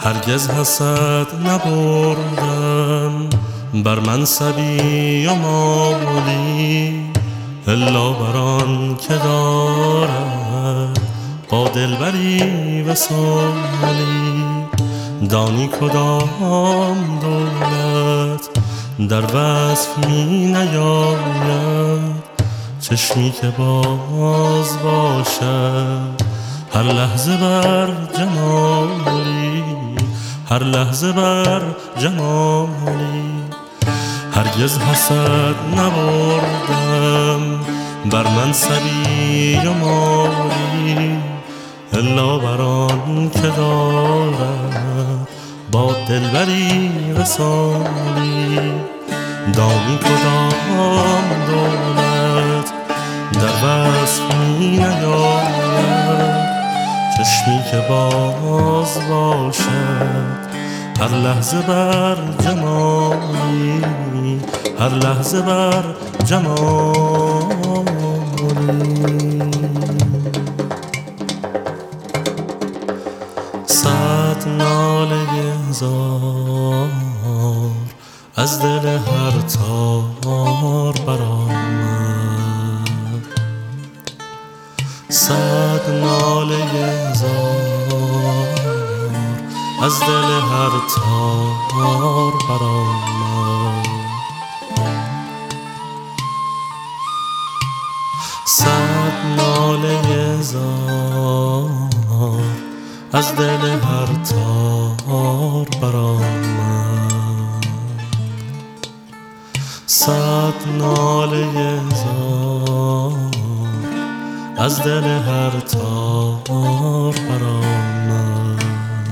هرگز حسد نبردم بر منصبی و مالی، الا بر آن که دارد با دلبری وصالی. دانی کدام دولت در وصف می نیاید، چشمی که باز باشد هر لحظه بر جمالی، هر لحظه بر جمالی. هرگز حسد نبردم بر منصبی و مالی، الا بر آن که دارد با دلبری وصالی. دانی کدام دولت در وصف می نیاید، چشمی که باز باشد هر لحظه بر جمالی، هر لحظه بر جمالی. صد ناله هزار از دل هر تار برآمد، صد ناله هزار از دل هر تار برآمد. صد ناله هزار از دل هر تار برآمد، صد ناله هزار از دل هر تار برآمد.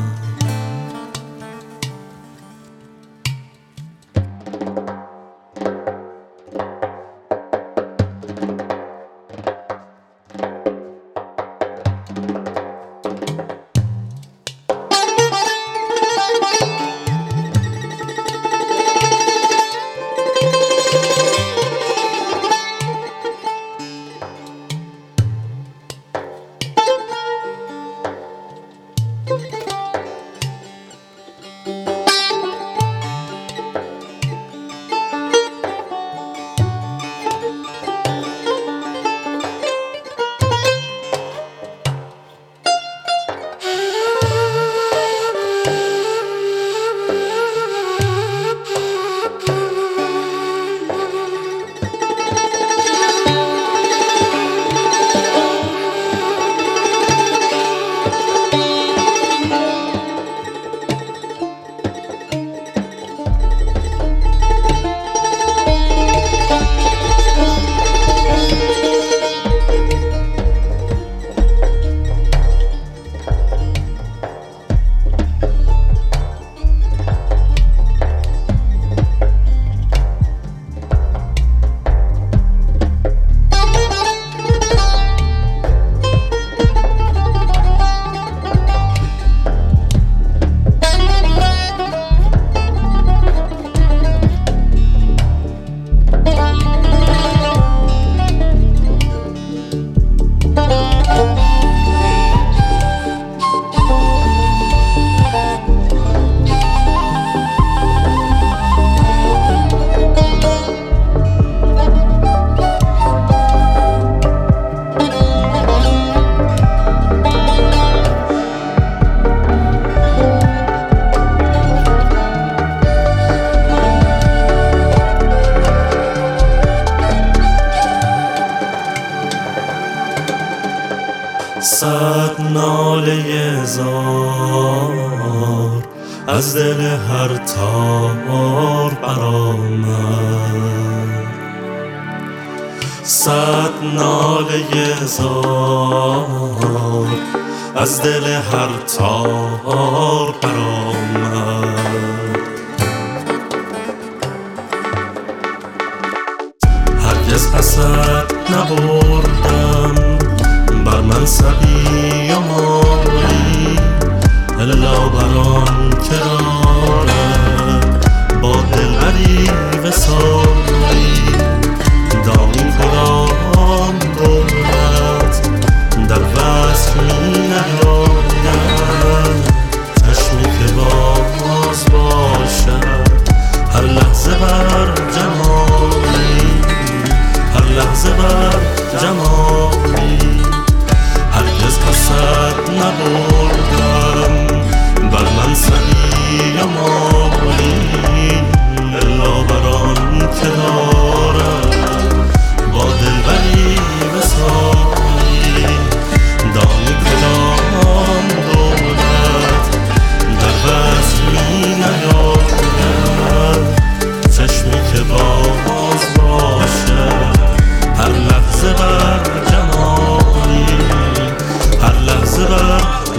صد ناله هزار از دل هر تار برآمد، صد ناله هزار از دل هر تار برآمد. هرگز حسد نبردم بر منصبی و مالی، الا بر آن که دارد با دلبری وصالی. دانی کدام دولت در وصف می نیاید، چشمی که با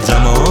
جمال